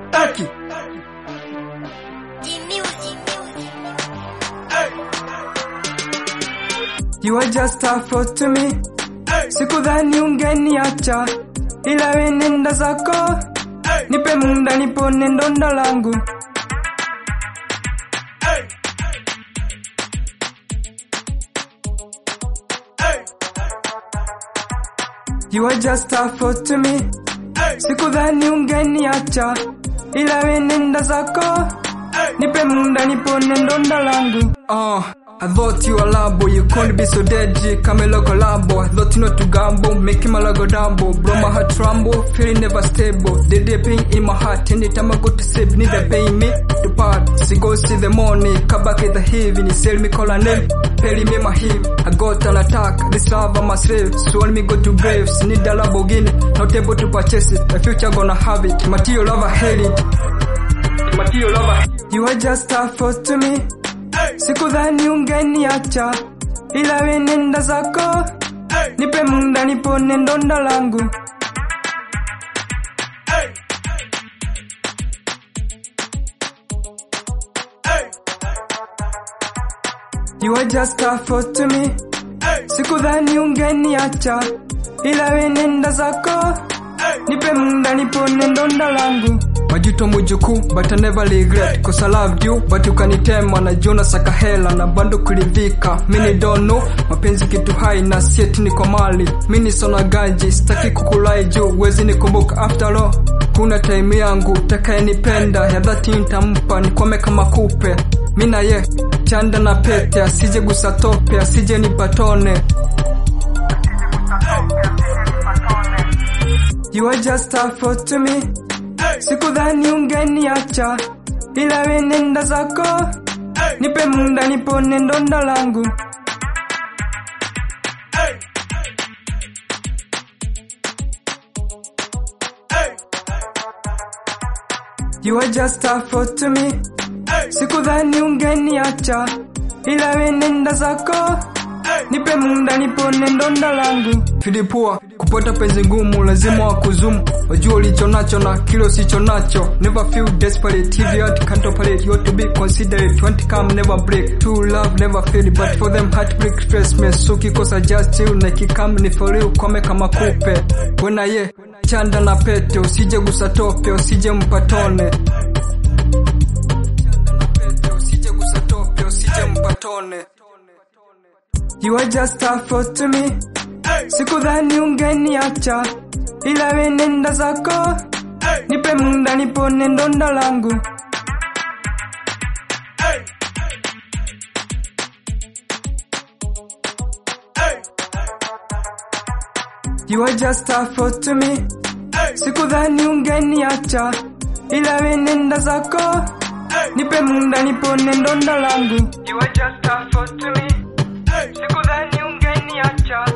Aki. You are just a thought to me. Sikudhani ungeniacha, ila we nenda zako. Nipe muda nipone ndonda langu. You are just a thought to me. Sikudhani ungeniacha, ila we nenda zako. Nipe muda nipone ndonda langu. I thought you were labo, you can't be so deadly, come a local labo. I thought you not to gamble, making my logo dumbo. Bro, my heart tremble, feeling never stable. They pain in my heart, anytime I go to sleep, need to pay me to part. See go see the money, come back in the heaven, sell me call a name, pay me my hip. I got an attack, this love I'm a slave, so let me go to graves, need a Lamborghini, not able to purchase it, the future gonna have it, material lover hate it. Material lover. You are just a thought to me. Sikudhani ungeniacha, ila we nenda zako. Nipe muda nipone ndonda langu. You are just a thought to me. Sikudhani ungeniacha, ila we nenda zako. Nipe muda nipone ndonda langu. Majuto mujuku, but I never regret, cause I loved you, but you kanitema na jona saka hela na bando kulivika. Mini don't know, mapenzi kitu hai na sieti niko mali. Mini sona ganji, sitaki kukulai juu, wezi nikumbuka after all. Kuna time yangu, takaye nipenda, ya dhati nitampa, nikwame kama kupe. Mina ye, chanda na pete, asije gusa tope, asije nipatone. You are just a thought to me. Sikudhani ungeniacha, ila we nenda zako. Nipe muda nipone ndonda langu. You are just a thought to me. Sikudhani ungeniacha, ila we nenda zako. Nipe muda nipone ndonda langu. Filipua, kupata penzi ngumu, lazima wakuzumu. Wajua ulicho nacho na kile usicho nacho. Never feel desperate, if you had can't operate. You ought to be considerate, want to come never break. True love never fail, but for them heartbreak stress me. So kikosa just chill, na kikam ni for real, kwame kama kupe. Wena ye, chanda na pete, usije gusa tope, usije mpatone. Usije gusa tope, usije mpatone. You are just a thought to me. Sikudhani ungeniacha, ila we nenda zako. Nipe muda nipone ndonda langu. You are just a thought to me. Sikudhani ungeniacha, ila we nenda zako. Nipe muda nipone ndonda langu. You are just a thought to me. Sikudhani ungeniacha.